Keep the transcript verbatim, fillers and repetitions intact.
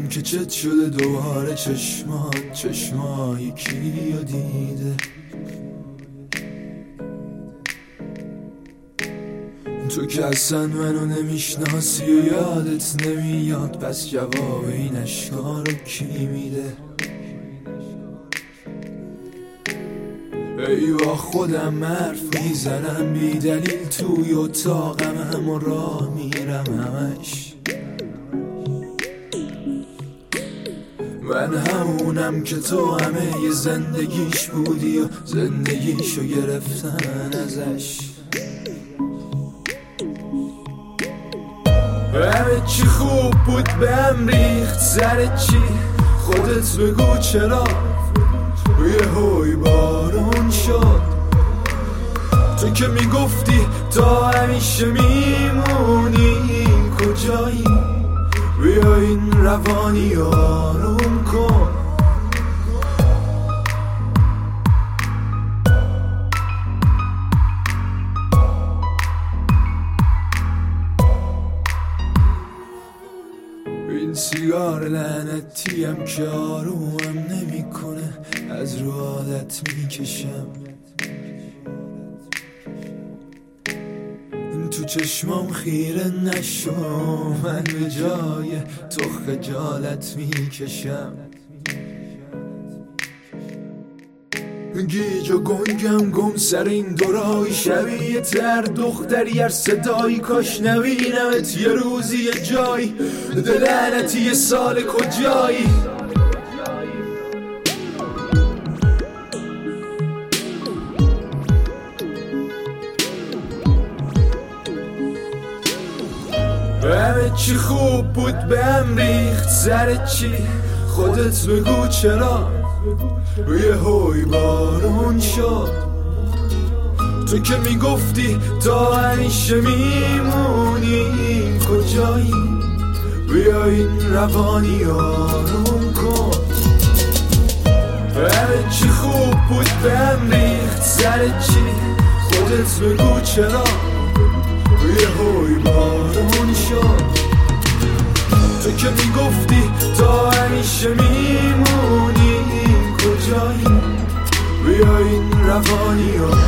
که چت شده دوباره چشمات چشمای کی رو دیده. تو که اصلا منو نمیشناسی و یادت نمیاد، پس جواب این اشکا رو کی میده؟ ای با خودم حرف میزنم بی دلیل توی اتاقم، همون راه میرم همش. من همونم که تو همه ی زندگیش بودی و زندگیشو گرفتن ازش. همه چی خوب بود به هم ریخت، سر چی؟ خودت بگو چرا یه هوی بارون شد. تو که میگفتی تا همیشه میمونی، کجایی؟ بیا این روانی آروم کن. این سیگار لعنتیم که آرومم نمی کنه، از رو عادت می کشم. تو چشمام خیره نشو، من به جای تو خجالت می کشم. گیج و گنگم گم سر این دورای، شبیه تر دختری هر صدایی، کاش نبینمت یه روزی یه جایی. دلعنتی یه سال کجایی؟ همه چی خوب بود به هم ریخت، سر چی؟ خودت بگو چرا یه هوی بارون شد. تو که میگفتی تا همیشه میمونی، کجایی؟ بیا این روانی آروم کن. همه چی خوب بود به هم ریخت، سر چی؟ خودت بگو چرا یه هوی بارون شد. تو که میگفتی تا همیشه میمونی، کجایی؟ بیا این روانی